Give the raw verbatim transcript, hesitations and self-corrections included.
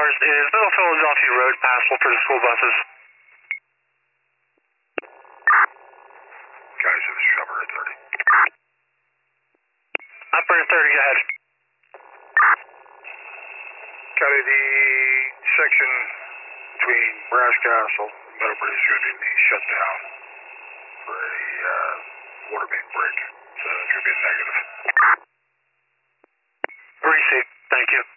cars. Is Middle Philadelphia Road passable for the school buses? Guys, this is Operator thirty. Operator thirty, go ahead. Copy, the section between Brass Castle and Meadowbridge is going to be shut down for a uh, water main break. So it's going to be a negative. Received. Thank you.